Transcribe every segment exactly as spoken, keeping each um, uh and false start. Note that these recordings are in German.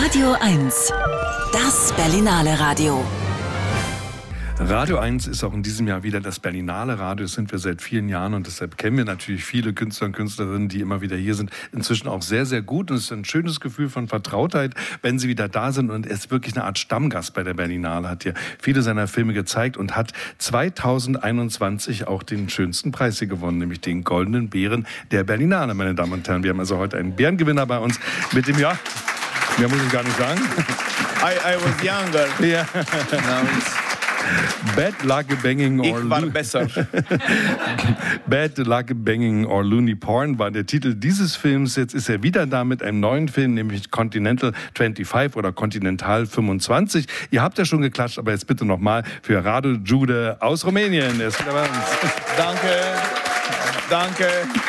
Radio eins, das Berlinale Radio. Radio eins ist auch in diesem Jahr wieder das Berlinale Radio. Das sind wir seit vielen Jahren und deshalb kennen wir natürlich viele Künstler und Künstlerinnen, die immer wieder hier sind, inzwischen auch sehr, sehr gut. Und es ist ein schönes Gefühl von Vertrautheit, wenn sie wieder da sind. Und er ist wirklich eine Art Stammgast bei der Berlinale, hat hier viele seiner Filme gezeigt und hat zweitausendeinundzwanzig auch den schönsten Preis hier gewonnen, nämlich den Goldenen Bären der Berlinale, meine Damen und Herren. Wir haben also heute einen Bärengewinner bei uns mit dem, ja, mehr muss ich gar nicht sagen. I, I was younger. Ja. Now it's Bad Luck Banging or Ich war besser. Bad Luck Banging or Loony Porn war der Titel dieses Films. Jetzt ist er wieder da mit einem neuen Film, nämlich Continental fünfundzwanzig oder Continental fünfundzwanzig. Ihr habt ja schon geklatscht, aber jetzt bitte nochmal für Radu Jude aus Rumänien. Er ist wieder bei uns. Danke. Danke.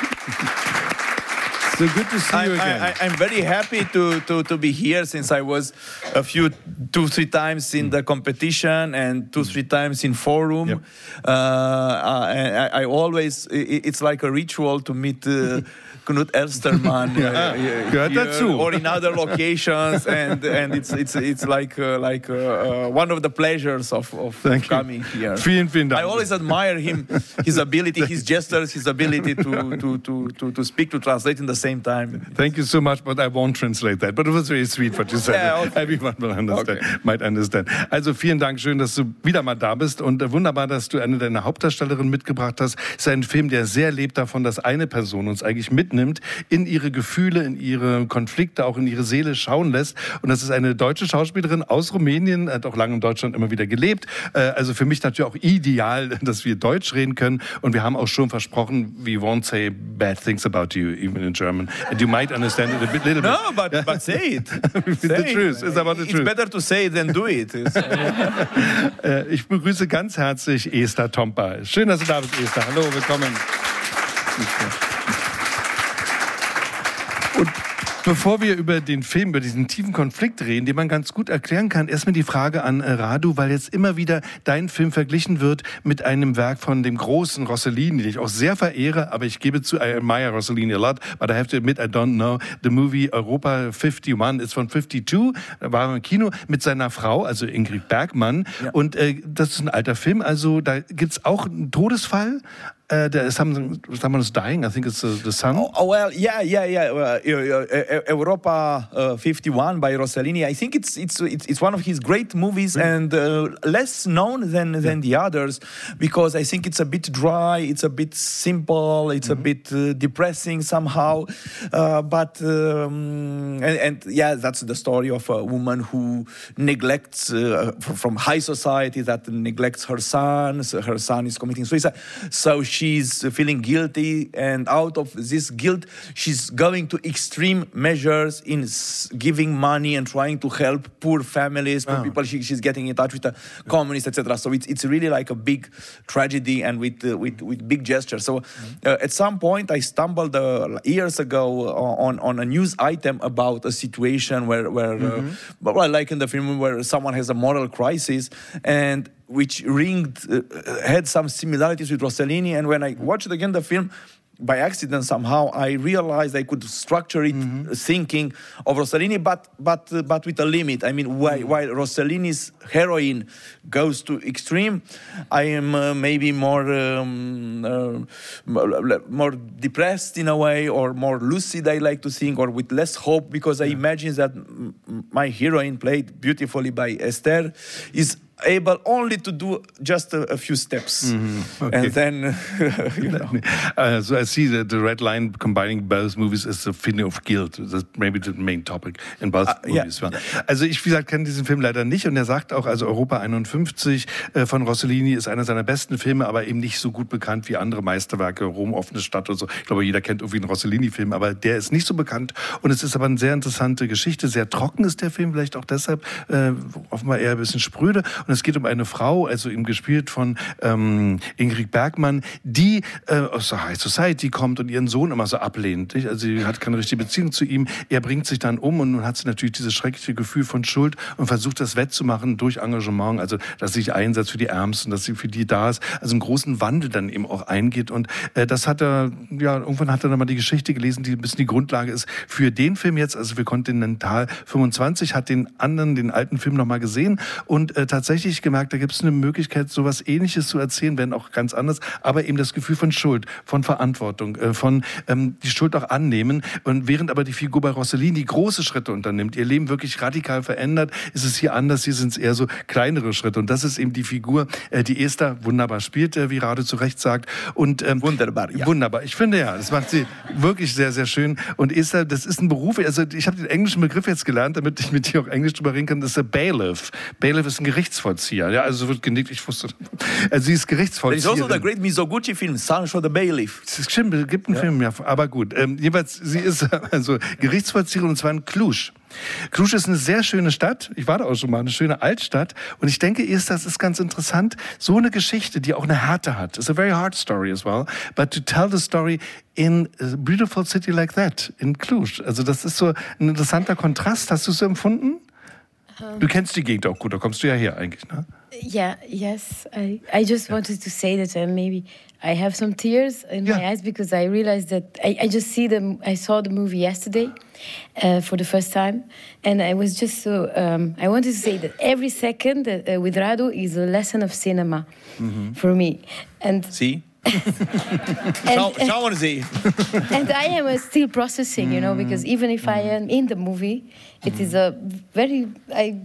So good to see I, you again. I, I'm very happy to, to, to be here since I was a few, two, three times in the competition and two, three times in forum. Yep. Uh, I, I always, it's like a ritual to meet uh, Knut Elstermann ja, uh, gehört here dazu. or in other locations, and and it's it's it's like uh, like uh, uh, one of the pleasures of, of Thank coming you. here. Vielen, vielen Dank. I always admire him, his ability, his gestures, his ability to to, to, to, to speak, to translate in the same time. Thank you so much, but I won't translate that. But it was very sweet what you said. Yeah, okay. Everyone will understand, Okay. might understand. Also vielen Dank, schön, dass du wieder mal da bist und äh, wunderbar, dass du eine deiner Hauptdarstellerinnen mitgebracht hast. Es ist ein Film, der sehr lebt davon, dass eine Person uns eigentlich mitnimmt, in ihre Gefühle, in ihre Konflikte, auch in ihre Seele schauen lässt. Und das ist eine deutsche Schauspielerin aus Rumänien, hat auch lange in Deutschland immer wieder gelebt. Äh, also für mich natürlich auch ideal, dass wir Deutsch reden können. Und wir haben auch schon versprochen, we won't say bad things about you, even in German. And you might understand it a bit, little bit. No, but but say it. The Say truth. it. It's about the It's truth. better to say it than do it. It's- Äh, Ich begrüße ganz herzlich Esther Tompa. Schön, dass du da bist, Esther. Hallo, willkommen. Und bevor wir über den Film, über diesen tiefen Konflikt reden, den man ganz gut erklären kann, erstmal die Frage an äh, Radu, weil jetzt immer wieder dein Film verglichen wird mit einem Werk von dem großen Rossellini, den ich auch sehr verehre, aber ich gebe zu, I admire Rossellini a lot, but I have to admit, I don't know. The movie Europa einundfünfzig ist von zweiundfünfzig, da war er im Kino mit seiner Frau, also Ingrid Bergman. Ja. Und äh, das ist ein alter Film, also da gibt's auch einen Todesfall. Uh, there is someone, someone is dying. I think it's uh, the son. Oh, oh, well, yeah, yeah, yeah. Uh, uh, uh, Europa uh, fifty-one by Rossellini. I think it's it's it's, it's one of his great movies and uh, less known than than the others because I think it's a bit dry, it's a bit simple, it's mm-hmm. a bit uh, depressing somehow. Uh, but um, and, and yeah, that's the story of a woman who neglects uh, from high society that neglects her son. So her son is committing suicide, so she she's feeling guilty, and out of this guilt, she's going to extreme measures in s- giving money and trying to help poor families, poor Oh. people. She, she's getting in touch with the communists, et cetera. So it's it's really like a big tragedy and with uh, with with big gestures. So uh, at some point, I stumbled uh, years ago on on a news item about a situation where where mm-hmm. uh, well, like in the film where someone has a moral crisis and which ringed, uh, had some similarities with Rossellini. And when I watched again the film, by accident somehow, I realized I could structure it mm-hmm. thinking of Rossellini, but but uh, but with a limit. I mean, while, Mm-hmm. while Rossellini's heroine goes to extreme, I am uh, maybe more um, uh, more depressed in a way, or more lucid, I like to think, or with less hope, because I Yeah. imagine that m- my heroine, played beautifully by Esther, is able only to do just a, a few steps, Mm-hmm. Okay. and then you know. Uh, so I see that the red line combining both movies is the feeling of guilt. That's maybe the main topic in both Ah, ja. movies. Also ich, wie gesagt, kenne diesen Film leider nicht und er sagt auch, also Europa einundfünfzig äh, von Rossellini ist einer seiner besten Filme, aber eben nicht so gut bekannt wie andere Meisterwerke, Rom, offene Stadt und so. Ich glaube, jeder kennt irgendwie einen Rossellini-Film, aber der ist nicht so bekannt und es ist aber eine sehr interessante Geschichte. Sehr trocken ist der Film, vielleicht auch deshalb, äh, offenbar eher ein bisschen spröde. Und es geht um eine Frau, also eben gespielt von ähm, Ingrid Bergman, die äh, aus der High Society kommt und ihren Sohn immer so ablehnt. Nicht? Also sie hat keine richtige Beziehung zu ihm. Er bringt sich dann um und nun hat sie natürlich dieses schreckliche Gefühl von Schuld und versucht das wettzumachen durch Engagement, also dass sie sich einsetzt für die Ärmsten, dass sie für die da ist, also einen großen Wandel dann eben auch eingeht. Und äh, das hat er, ja, irgendwann hat er dann mal die Geschichte gelesen, die ein bisschen die Grundlage ist für den Film jetzt, also für Continental fünfundzwanzig, hat den anderen, den alten Film noch mal gesehen und äh, tatsächlich gemerkt, da gibt es eine Möglichkeit, sowas Ähnliches zu erzählen, wenn auch ganz anders, aber eben das Gefühl von Schuld, von Verantwortung, äh, von ähm, die Schuld auch annehmen. Und während aber die Figur bei Rossellini große Schritte unternimmt, ihr Leben wirklich radikal verändert, ist es hier anders, hier sind es eher so kleinere Schritte. Und das ist eben die Figur, äh, die Esther wunderbar spielt, äh, wie Rade zu Recht sagt. Und, ähm, wunderbar, ja. Wunderbar. Ich finde ja, das macht sie wirklich sehr, sehr schön. Und Esther, das ist ein Beruf, also ich habe den englischen Begriff jetzt gelernt, damit ich mit dir auch Englisch drüber reden kann, das ist ein Bailiff. Bailiff ist ein Gerichtsvollzieher. Ja, also wird genickt, ich wusste. Also sie ist Gerichtsvollzieherin. There's also the great Mizoguchi film, Sancho the Bailiff. Das stimmt, es gibt einen ja. Film, ja, aber gut. Ähm, jedenfalls, sie ist also Gerichtsvollzieherin und zwar in Cluj. Cluj ist eine sehr schöne Stadt. Ich war da auch schon mal, eine schöne Altstadt. Und ich denke, erst, das ist ganz interessant, so eine Geschichte, die auch eine Härte hat. It's a very hard story as well. But to tell the story in a beautiful city like that, in Cluj. Also das ist so ein interessanter Kontrast. Hast du es so empfunden? Um, du kennst die Gegend auch gut, da kommst du ja her eigentlich, ne? Yeah, yes. I, I just wanted to say that uh, maybe I have some tears in yeah. my eyes because I realized that I, I just see the I saw the movie yesterday uh, for the first time, and I was just so um, I wanted to say that every second uh, with Radu is a lesson of cinema mm-hmm. for me. And see. Schau, schauen Sie. And I am uh, still processing, you know, because even if I am in the movie, it is a very I.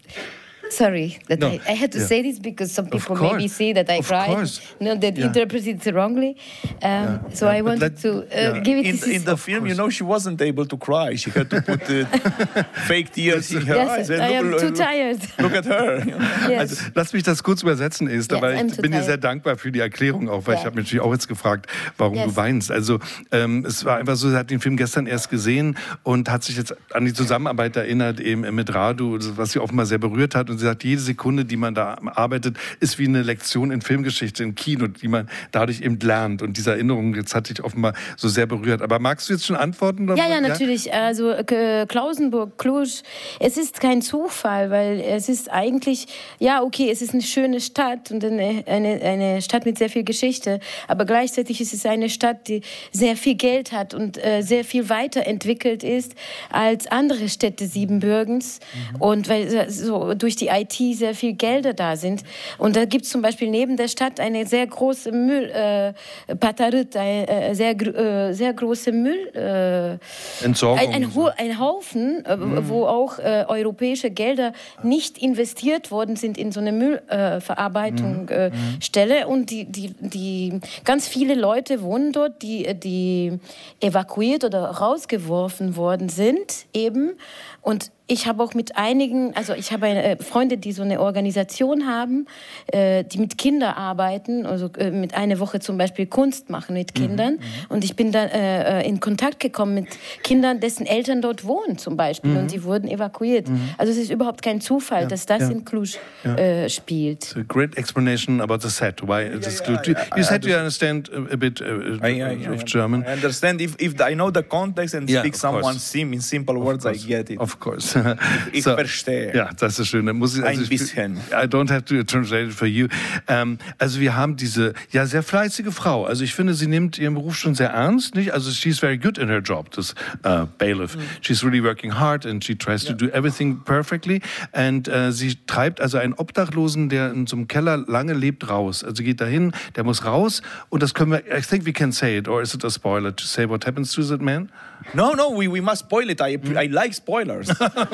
Sorry that no. I, I had to yeah. say this because some people maybe see that I of cried, course. no, that yeah. interpret it wrongly. Um, yeah. So yeah. I wanted let, to uh, yeah. give it in, to in the film, you know, she wasn't able to cry. She had to put uh, fake tears in her yes, eyes. I am look, too look, tired. Look at her. Yes. Also, lass mich das kurz übersetzen, Esther, yes, weil ich I'm bin dir tired. sehr dankbar für die Erklärung auch, weil yeah. ich habe mich natürlich auch jetzt gefragt, warum yes. du weinst. Also ähm, es war einfach so, sie hat den Film gestern erst gesehen und hat sich jetzt an die Zusammenarbeit erinnert eben mit Radu, was sie offenbar sehr berührt hat. Und sie sagt, jede Sekunde, die man da arbeitet, ist wie eine Lektion in Filmgeschichte, im Kino, die man dadurch eben lernt. Und diese Erinnerung jetzt hat dich offenbar so sehr berührt. Aber magst du jetzt schon antworten? Ja, ja, natürlich. Also äh, Klausenburg, Cluj, es ist kein Zufall, weil es ist eigentlich, ja, okay, es ist eine schöne Stadt und eine, eine, eine Stadt mit sehr viel Geschichte, aber gleichzeitig ist es eine Stadt, die sehr viel Geld hat und äh, sehr viel weiterentwickelt ist als andere Städte Siebenbürgens mhm. und weil so durch die I T sehr viel Gelder da sind. Und da gibt es zum Beispiel neben der Stadt eine sehr große Müll, äh, Patarit, eine äh, sehr, äh, sehr große Müll, äh, Entsorgung. Ein, ein, Ho- ein Haufen, äh, mhm. wo auch äh, europäische Gelder nicht investiert worden sind in so eine Müllverarbeitungsstelle. Äh, mhm. äh, und die, die, die, ganz viele Leute wohnen dort, die, die evakuiert oder rausgeworfen worden sind eben. Und ich habe auch mit einigen, also ich habe eine, äh, Freunde, die so eine Organisation haben, äh, die mit Kindern arbeiten, also äh, mit einer Woche zum Beispiel Kunst machen mit Kindern. Mhm. Und ich bin dann äh, in Kontakt gekommen mit Kindern, dessen Eltern dort wohnen zum Beispiel. Mhm. Und die wurden evakuiert. Mhm. Also es ist überhaupt kein Zufall, ja. dass das ja. in Cluj ja. äh, spielt. It's a great explanation about the set. Why it is Cluj. You, you said you understand a bit uh, I, I, of I, German. I understand if, if I know the context and yeah, speak someone sim in simple words, I get it. Of course. Ich so, verstehe. Ja, das ist schön. Dann muss ich, also Ein ich, bisschen. I don't have to translate it for you. Ähm, also wir haben diese ja sehr fleißige Frau. Also ich finde, sie nimmt ihren Beruf schon sehr ernst, nicht? Also she's very good in her job, this uh, bailiff. Mm. She's really working hard and she tries yeah. to do everything perfectly. And uh, sie treibt also einen Obdachlosen, der in so einem Keller lange lebt, raus. Also geht dahin, der muss raus und das können wir, I think we can say it, or is it a spoiler to say what happens to that man? No, no, we, we must spoil it. I, I like spoilers.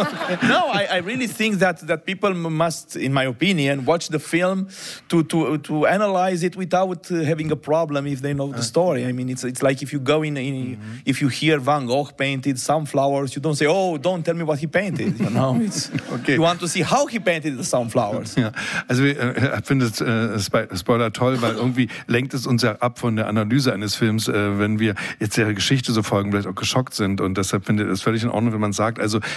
No, I, I really think that, that people must, in my opinion, watch the film to, to, to analyze it without uh, having a problem if they know the story. I mean, it's, it's like if you go in, in mm-hmm. if you hear Van Gogh painted sunflowers, you don't say, oh, don't tell me what he painted. You know, it's, okay. You want to see how he painted the sunflowers. Ja, also ich äh, finde äh, Spoiler toll, weil irgendwie lenkt es uns ja ab von der Analyse eines Films, äh, wenn wir jetzt der Geschichte so folgen, vielleicht auch geschockt sind und deshalb finde ich es völlig in Ordnung, wenn man sagt, also sie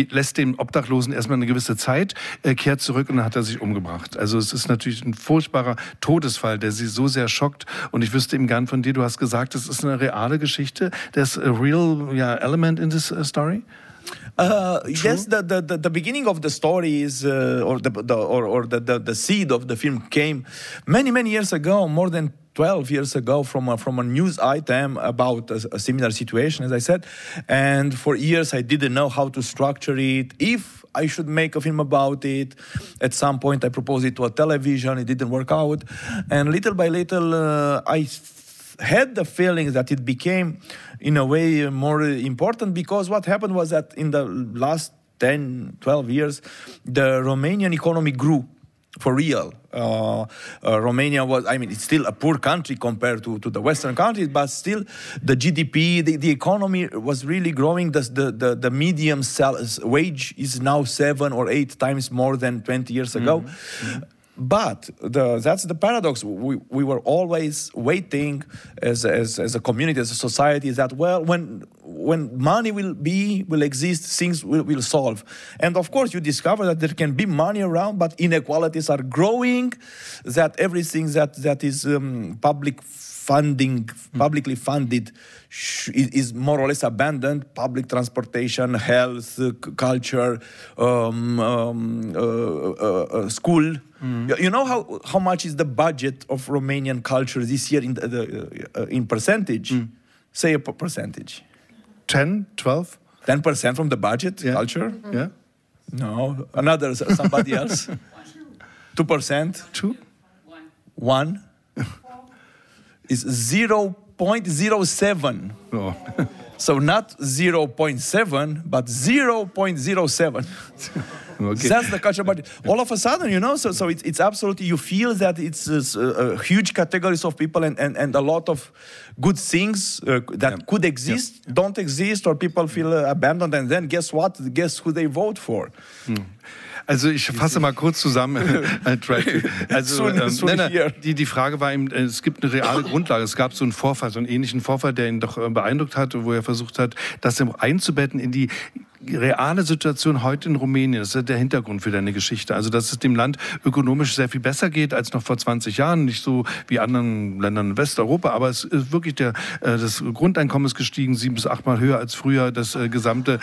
die lässt den Obdachlosen erstmal eine gewisse Zeit, äh, kehrt zurück und dann hat er sich umgebracht. Also es ist natürlich ein furchtbarer Todesfall, der sie so sehr schockt. Und ich wüsste eben gern von dir, du hast gesagt, es ist eine reale Geschichte. There's a real yeah, element in this uh, story? Uh, yes, the, the, the, the beginning of the story is, uh, or, the, the, or, or the, the, the seed of the film came many, many years ago, more than twelve years ago, from a, from a news item about a, a similar situation, as I said. And for years I didn't know how to structure it, if I should make a film about it. At some point I proposed it to a television, it didn't work out. And little by little uh, I had the feeling that it became, in a way, more important, because what happened was that in the last ten, twelve years, the Romanian economy grew for real. Uh, uh, Romania was, I mean, it's still a poor country compared to, to the Western countries, but still the G D P, the, the economy was really growing. The, the, the, the medium sal- wage is now seven or eight times more than twenty years ago. Mm-hmm. Mm-hmm. But the, that's the paradox. We, we were always waiting as, as, as a community, as a society, that, well, when when money will be, will exist, things will, will solve. And of course, you discover that there can be money around, but inequalities are growing, that everything that, that is um, public funding, publicly funded, is more or less abandoned. Public transportation, health, uh, culture, um, um, uh, uh, uh, school. Mm. You know how, how much is the budget of Romanian culture this year in the, the uh, in percentage? Mm. Say a percentage. ten, twelve? ten percent from the budget, yeah. Culture? Mm-hmm. Yeah. No, another, somebody else. two percent? Two? One? Is zero point zero seven. Oh. So not zero point seven, but zero point zero seven. Okay. That's the culture budget. All of a sudden, you know, so so it's, it's absolutely, you feel that it's uh, uh, huge categories of people, and, and, and a lot of good things uh, that yeah. could exist, yeah. don't exist, or people feel uh, abandoned, and then guess what? Guess who they vote for? Hmm. Also ich fasse mal kurz zusammen. Also ähm, nein, nein, die, die Frage war eben, es gibt eine reale Grundlage. Es gab so einen Vorfall, so einen ähnlichen Vorfall, der ihn doch beeindruckt hat, wo er versucht hat, das einzubetten in die reale Situation heute in Rumänien. Das ist der Hintergrund für deine Geschichte. Also, dass es dem Land ökonomisch sehr viel besser geht als noch vor zwanzig Jahren. Nicht so wie anderen Ländern in Westeuropa, aber es ist wirklich der, das Grundeinkommen ist gestiegen, sieben bis achtmal höher als früher. Das gesamte,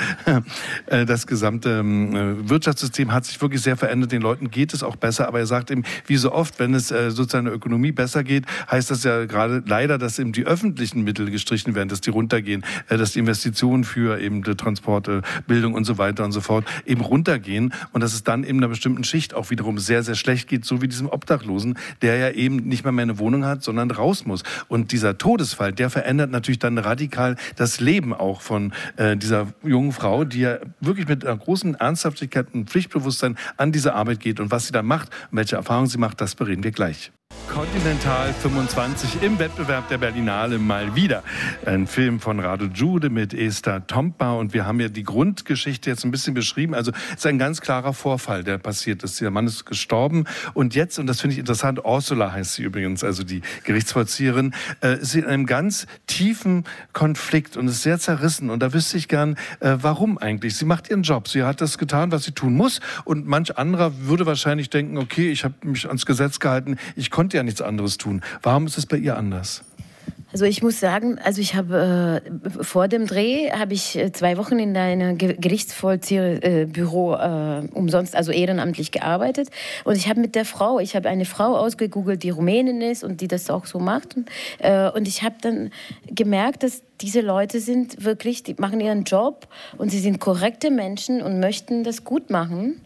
das gesamte Wirtschaftssystem hat sich wirklich sehr verändert. Den Leuten geht es auch besser. Aber er sagt eben, wie so oft, wenn es sozusagen der Ökonomie besser geht, heißt das ja gerade leider, dass eben die öffentlichen Mittel gestrichen werden, dass die runtergehen, dass die Investitionen für eben die Transporte, Bildung und so weiter und so fort eben runtergehen und dass es dann eben einer bestimmten Schicht auch wiederum sehr, sehr schlecht geht, so wie diesem Obdachlosen, der ja eben nicht mehr, mehr eine Wohnung hat, sondern raus muss. Und dieser Todesfall, der verändert natürlich dann radikal das Leben auch von äh, dieser jungen Frau, die ja wirklich mit einer großen Ernsthaftigkeit und Pflichtbewusstsein an diese Arbeit geht. Und was sie da macht und welche Erfahrungen sie macht, das bereden wir gleich. Continental fünfundzwanzig im Wettbewerb der Berlinale mal wieder. Ein Film von Radu Jude mit Esther Tompa und wir haben ja die Grundgeschichte jetzt ein bisschen beschrieben. Also es ist ein ganz klarer Vorfall, der passiert ist. Der Mann ist gestorben und jetzt, und das finde ich interessant, Ursula heißt sie übrigens, also die Gerichtsvollzieherin, äh, ist in einem ganz tiefen Konflikt und ist sehr zerrissen und da wüsste ich gern, äh, warum eigentlich. Sie macht ihren Job, sie hat das getan, was sie tun muss und manch anderer würde wahrscheinlich denken, okay, ich habe mich ans Gesetz gehalten, ich konnte ja nichts anderes tun. Warum ist es bei ihr anders? Also ich muss sagen, also ich habe äh, vor dem Dreh habe ich zwei Wochen in einem Gerichtsvollzieherbüro äh, umsonst, also ehrenamtlich gearbeitet und ich habe mit der Frau, ich habe eine Frau ausgegoogelt, die Rumänin ist und die das auch so macht und, äh, und ich habe dann gemerkt, dass diese Leute sind wirklich, die machen ihren Job und sie sind korrekte Menschen und möchten das gut machen,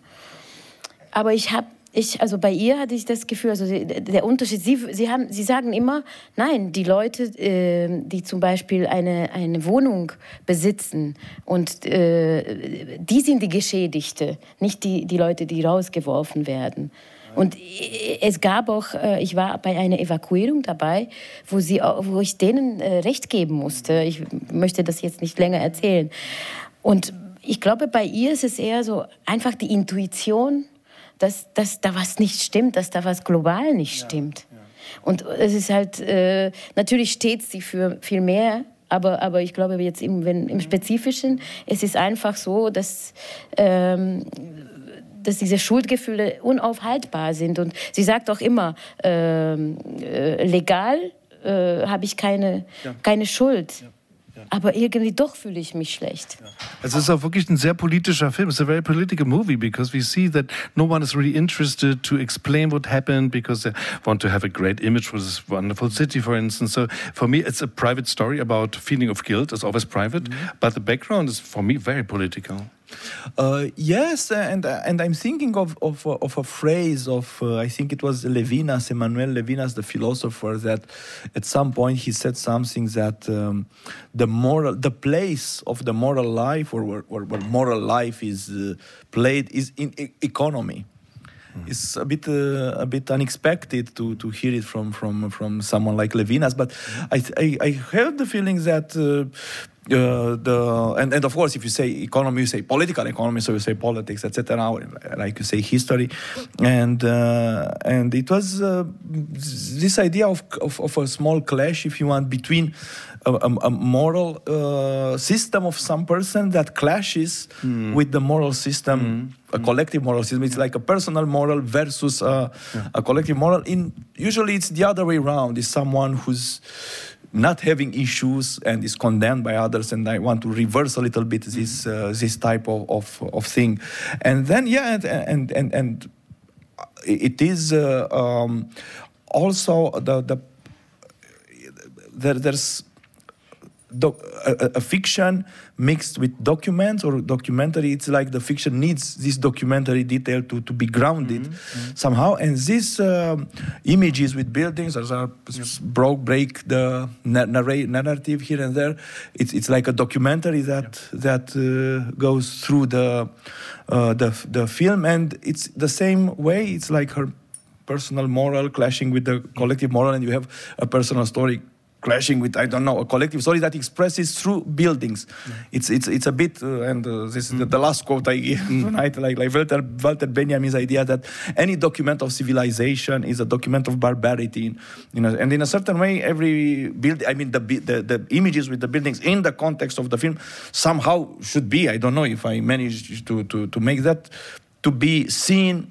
aber ich habe Ich, also bei ihr hatte ich das Gefühl, also der Unterschied, sie, sie, haben, sie sagen immer, nein, die Leute, äh, die zum Beispiel eine, eine Wohnung besitzen, und äh, die sind die Geschädigte, nicht die, die Leute, die rausgeworfen werden. Und es gab auch, ich war bei einer Evakuierung dabei, wo, sie, wo ich denen Recht geben musste. Ich möchte das jetzt nicht länger erzählen. Und ich glaube, bei ihr ist es eher so einfach die Intuition, dass, dass da was nicht stimmt, dass da was global nicht stimmt. Ja, ja. Und es ist halt, äh, natürlich steht sie für viel mehr Aber, aber ich glaube jetzt im, wenn, im Spezifischen, es ist einfach so, dass, ähm, dass diese Schuldgefühle unaufhaltbar sind. Und sie sagt auch immer, ähm, äh, legal äh, habe ich keine, ja. keine Schuld. Ja. Ja. Aber irgendwie doch fühle ich mich schlecht. Ja. Also es ist auch wirklich ein sehr politischer Film. It's a very political movie because we see that no one is really interested to explain what happened because they want to have a great image for this wonderful city, for instance. So for me, it's a private story about feeling of guilt. It's always private, mm-hmm. but the background is for me very political. Uh, yes, and and I'm thinking of of, of a phrase of uh, I think it was Levinas, Emmanuel Levinas, the philosopher, that at some point he said something that um, the moral, the place of the moral life, or where, where, where moral life is uh, played, is in e- economy. Mm. It's a bit uh, a bit unexpected to to hear it from from from someone like Levinas, but mm. I, I I have the feeling that. Uh, Uh, the and, and of course, if you say economy, you say political economy, so you say politics, et cetera. Like you say history, and uh, and it was uh, this idea of, of of a small clash, if you want, between a, a, a moral uh, system of some person that clashes mm. with the moral system, mm. a collective moral system. It's like a personal moral versus a, yeah. a collective moral. In usually, it's the other way around. It's someone who's not having issues and is condemned by others, and I want to reverse a little bit this uh, this type of, of of thing, and then yeah, and and and, and it is uh, um, also the the there, there's doc, a, a fiction mixed with documents or documentary. It's like the fiction needs this documentary detail to, to be grounded mm-hmm. somehow. And these uh, images with buildings are, are broke, break the narrate, narrative here and there. It's it's like a documentary that yeah. that uh, goes through the uh, the the film, and it's the same way. It's like her personal moral clashing with the collective moral, and you have a personal story clashing with, I don't know, a collective story that expresses through buildings. Mm. It's it's it's a bit, uh, and uh, this is mm. the, the last quote I give mm. tonight, like like Walter, Walter Benjamin's idea that any document of civilization is a document of barbarity. You know, and in a certain way, every build, I mean, the, the the images with the buildings in the context of the film somehow should be, I don't know if I managed to to to make that, to be seen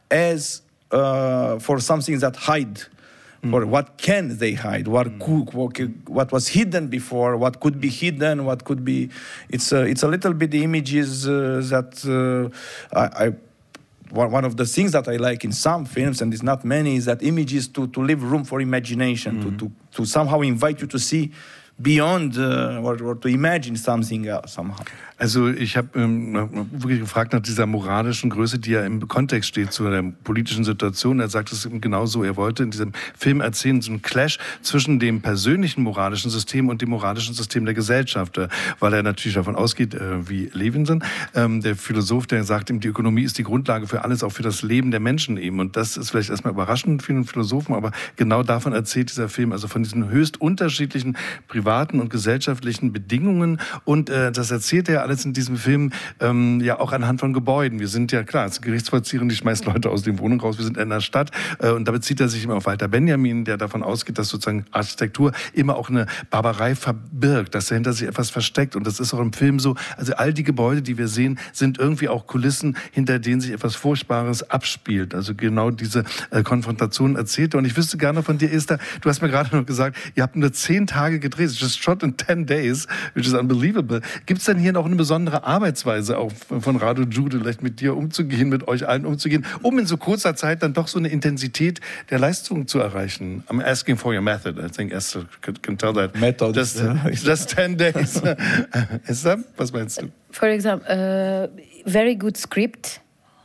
as uh, for something that hide. Mm. Or what can they hide? What, mm. could, what, what was hidden before? What could be hidden? What could be? It's a, it's a little bit the images uh, that uh, I, I. One of the things that I like in some films, and it's not many, is that images to, to leave room for imagination, mm. to, to to somehow invite you to see beyond uh, or, or to imagine something else somehow. Also ich habe ähm, wirklich gefragt nach dieser moralischen Größe, die ja im Kontext steht zu der politischen Situation. Er sagt es genau so, er wollte in diesem Film erzählen, so ein Clash zwischen dem persönlichen moralischen System und dem moralischen System der Gesellschaft, weil er natürlich davon ausgeht, äh, wie Levinson, ähm, der Philosoph, der sagt, die Ökonomie ist die Grundlage für alles, auch für das Leben der Menschen eben. Und das ist vielleicht erstmal überraschend für einen Philosophen, aber genau davon erzählt dieser Film, also von diesen höchst unterschiedlichen privaten und gesellschaftlichen Bedingungen. Und äh, das erzählt er alles in diesem Film ähm, ja auch anhand von Gebäuden. Wir sind ja klar, als Gerichtsvollzieherin, die schmeißt Leute aus den Wohnungen raus. Wir sind in einer Stadt äh, und da bezieht er sich immer auf Walter Benjamin, der davon ausgeht, dass sozusagen Architektur immer auch eine Barbarei verbirgt, dass dahinter sich etwas versteckt. Und das ist auch im Film so. Also all die Gebäude, die wir sehen, sind irgendwie auch Kulissen, hinter denen sich etwas Furchtbares abspielt. Also genau diese äh, Konfrontation erzählt er. Und ich wüsste gerne von dir, Esther, du hast mir gerade noch gesagt, ihr habt nur zehn Tage gedreht. Just shot in ten days, which is unbelievable. Gibt es denn hier noch eine besondere Arbeitsweise auch von Radu Jude, vielleicht mit dir umzugehen, mit euch allen umzugehen, um in so kurzer Zeit dann doch so eine Intensität der Leistung zu erreichen? I'm asking for your method. I think Esther can tell that. Method. Just, just ten days. Esther, was meinst du? For example, uh, very good script.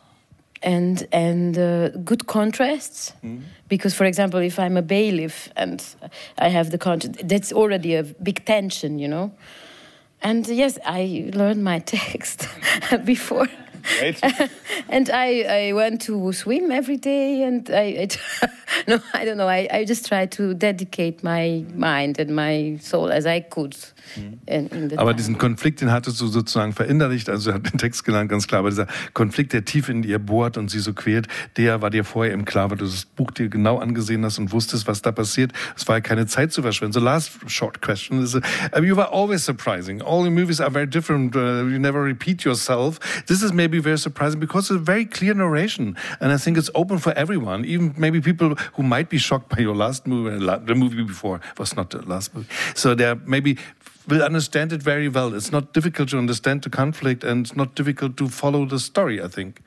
And and uh, good contrasts, mm. because for example, if I'm a bailiff and I have the contrast, that's already a big tension, you know. And yes, I learned my text before Great. And I, I went to swim every day, and I, I no, I don't know. I, I just tried to dedicate my mind and my soul as I could. In, in the aber time. diesen Konflikt, den hattest du sozusagen verinnerlicht, also er hat den Text gelernt, ganz klar, aber dieser Konflikt, der tief in ihr bohrt und sie so quält, der war dir vorher eben klar, weil du das Buch dir genau angesehen hast und wusstest, was da passiert. Es war ja keine Zeit zu verschwenden. So last short question is, uh, you were always surprising. All your movies are very different. Uh, you never repeat yourself. This is maybe very surprising because it's a very clear narration, and I think it's open for everyone, even maybe people who might be shocked by your last movie, the movie before was not the last movie. So they're maybe will understand it very well. It's not difficult to understand the conflict, and it's not difficult to follow the story, I think.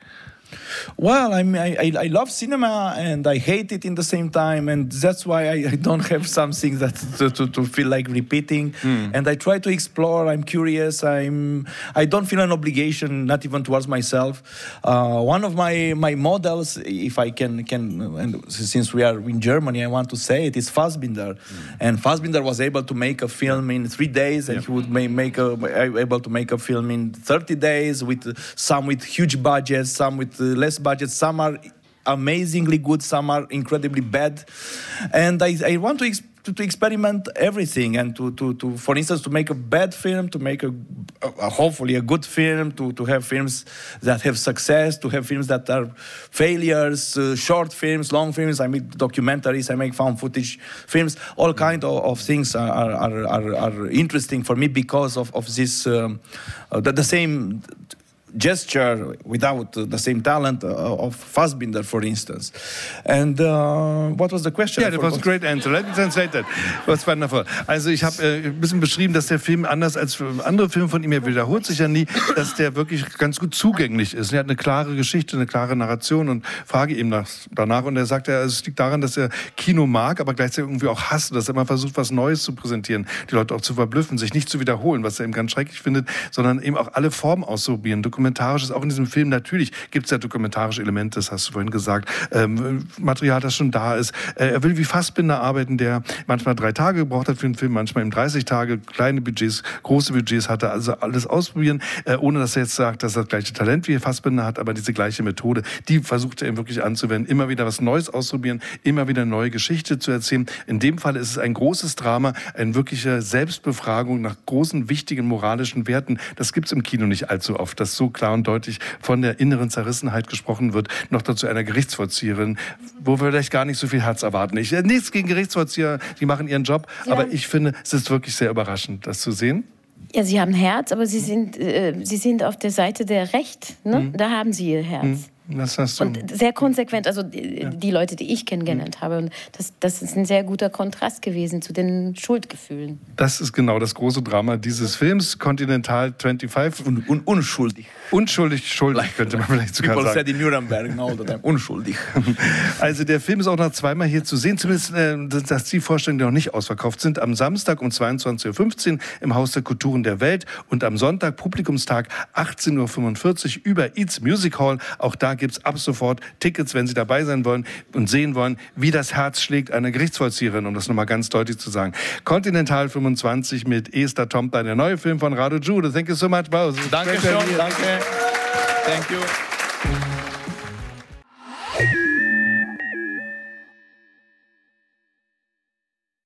Well, I, mean, I I love cinema and I hate it in the same time, and that's why I, I don't have something that to, to, to feel like repeating. Mm. And I try to explore. I'm curious. I'm I don't feel an obligation, not even towards myself. Uh, one of my, my models, if I can can, and since we are in Germany, I want to say it is Fassbinder, mm. and Fassbinder was able to make a film in three days, and yeah. he would make, make a, able to make a film in thirty days with some with huge budgets, some with less budget. Some are amazingly good, some are incredibly bad, and I, I want to, ex- to to experiment everything, and to, to, to for instance to make a bad film, to make a, a hopefully a good film, to, to have films that have success, to have films that are failures, uh, short films, long films. I make documentaries, I make found footage films. All kind of, of things are, are, are, are interesting for me because of, of this um, uh, the, the same gesture without uh, the same talent uh, of Fassbinder, for instance. And uh, what was the question? Yeah, that was a great answer. Let me translate that. That's wonderful. Also ich habe äh, ein bisschen beschrieben, dass der Film anders als andere Filme von ihm, er wiederholt sich ja nie, dass der wirklich ganz gut zugänglich ist. Er hat eine klare Geschichte, eine klare Narration, und frage ihm nach, danach, und er sagt, ja, es liegt daran, dass er Kino mag, aber gleichzeitig irgendwie auch hasst, dass er immer versucht, was Neues zu präsentieren, die Leute auch zu verblüffen, sich nicht zu wiederholen, was er eben ganz schrecklich findet, sondern eben auch alle Formen auszuprobieren. Dokumentarisches, auch in diesem Film, natürlich gibt es ja dokumentarische Elemente, das hast du vorhin gesagt, ähm, Material, das schon da ist. Äh, er will wie Fassbinder arbeiten, der manchmal drei Tage gebraucht hat für einen Film, manchmal eben dreißig Tage, kleine Budgets, große Budgets hatte, also alles ausprobieren, äh, ohne dass er jetzt sagt, dass er das gleiche Talent wie Fassbinder hat, aber diese gleiche Methode, die versucht er eben wirklich anzuwenden, immer wieder was Neues ausprobieren, immer wieder eine neue Geschichte zu erzählen. In dem Fall ist es ein großes Drama, eine wirkliche Selbstbefragung nach großen, wichtigen moralischen Werten. Das gibt es im Kino nicht allzu oft, dass so klar und deutlich von der inneren Zerrissenheit gesprochen wird, noch dazu einer Gerichtsvollzieherin, wo wir vielleicht gar nicht so viel Herz erwarten. Ich, nichts gegen Gerichtsvollzieher, die machen ihren Job, ja. Aber ich finde, es ist wirklich sehr überraschend, das zu sehen. Ja, sie haben Herz, aber sie sind, äh, sie sind auf der Seite der Recht. Ne? Mhm. Da haben sie ihr Herz. Mhm. Das hast du. Und sehr konsequent, also die, ja. die Leute, die ich kennengelernt mhm. habe. Und das, das ist ein sehr guter Kontrast gewesen zu den Schuldgefühlen. Das ist genau das große Drama dieses Films, Continental fünfundzwanzig. Un, un, unschuldig. Unschuldig, schuldig, könnte man vielleicht sogar People sagen. People said in Nuremberg all the time, unschuldig. Also der Film ist auch noch zweimal hier zu sehen, zumindest, äh, dass die Vorstellungen noch nicht ausverkauft sind. Am Samstag um zweiundzwanzig Uhr fünfzehn im Haus der Kulturen der Welt und am Sonntag, Publikumstag, achtzehn Uhr fünfundvierzig über Eats Music Hall. Auch da gibt es ab sofort Tickets, wenn Sie dabei sein wollen und sehen wollen, wie das Herz schlägt einer Gerichtsvollzieherin, um das nochmal ganz deutlich zu sagen. Continental fünfundzwanzig mit Esther Tomta, der neue Film von Rado Jude. Thank you so much, Bau. Danke schön, danke. Thank you.